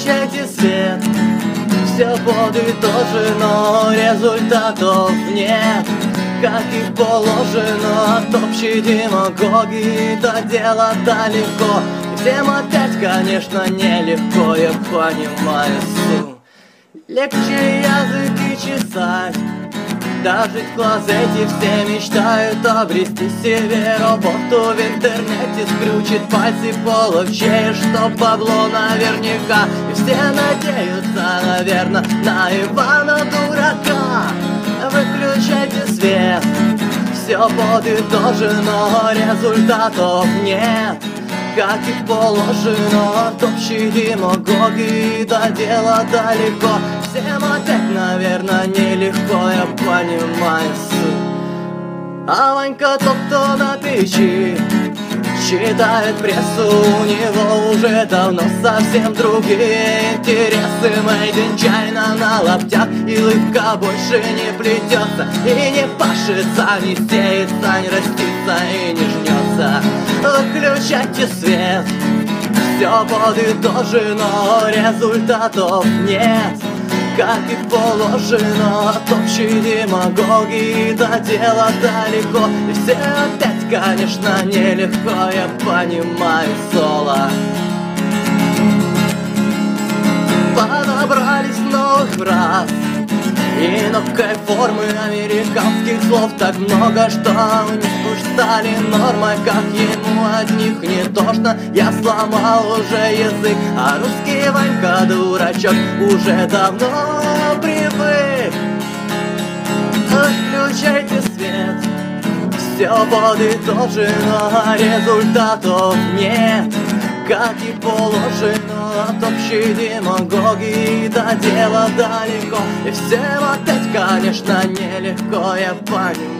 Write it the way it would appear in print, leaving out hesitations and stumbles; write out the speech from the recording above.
Выключайте свет, все подытожено, результатов нет. Как и положено, от общей демагогии до дела далеко. И всем опять, конечно, нелегко, я понимаю суть. Легче языки чесать, даже в клозете все мечтают обрести себе работу в интернете. Скрючит пальцы половчее, что бабло наверняка. И все надеются, наверное, на Ивана Дурака. Выключайте свет, все подытожено, результатов нет. Как и положено, от общей демагогии до дела далеко. Всем опять, наверное, нелегко, я понимаю суть. А Ванька тот, кто на печи читает прессу, у него уже давно совсем другие интересы. Made in China на лаптях, и лыбка больше не плетется, и не пашется, не сеется, не растится и не жнется. Выключайте свет, все подытожено, результатов нет. Как и положено, от общей демагогии до дела далеко. И все опять, конечно, нелегко, я понимаю соло. Подобрались новых фраз и новой формы американских слов так много, что у них уж стали нормой. Как ему от них не тошно, я сломал уже язык, а русский Ванька дурачок уже давно привык. Отключайте свет, все подытожено, результатов нет. Как и положено, от общей демагогии до дела далеко. И всем опять, конечно, нелегко, я понимаю.